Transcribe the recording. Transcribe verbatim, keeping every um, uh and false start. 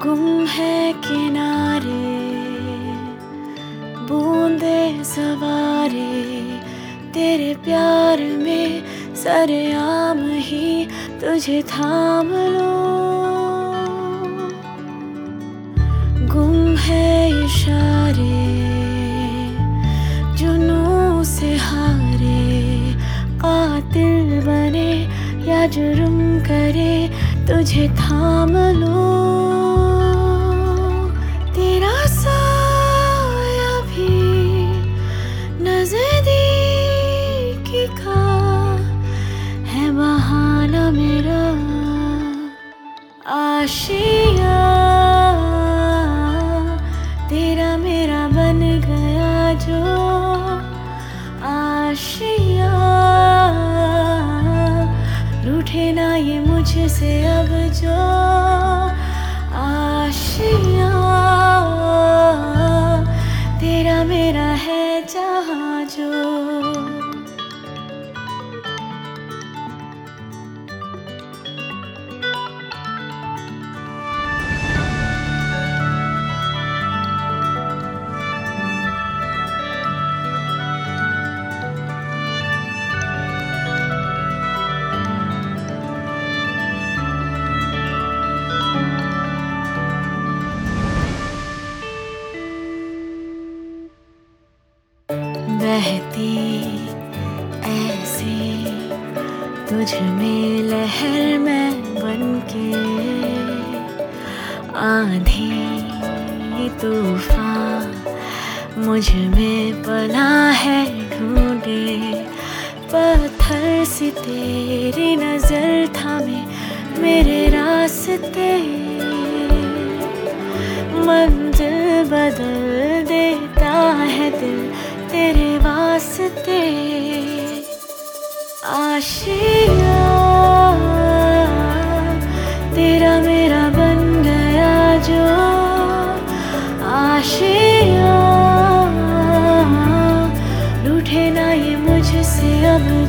गुम है किनारे बूंदे सवारे, तेरे प्यार में सरेआम ही तुझे थाम लो। गुम है इशारे जुनून से हारे, कातिल बने या जुर्म करे तुझे थाम लो। तेरा साया भी नज़दीकी का है बहाना मेरा। आशिया तेरा मेरा बन गया जो आशिया, रूठे ना ये मुझसे अब जो आशिया। तेरा मेरा है जहाँ जो। बहती ऐसी तुझ में लहर मैं बनके, आंधी तूफान मुझ में पना है ढूंढे। पत्थर सी तेरी नजर थामे मेरे रास्ते, मंजिल बदल देता है दिल तेरे वास्ते। आशिया तेरा मेरा बन गया जो आशिया, रूठे ना ये मुझसे अब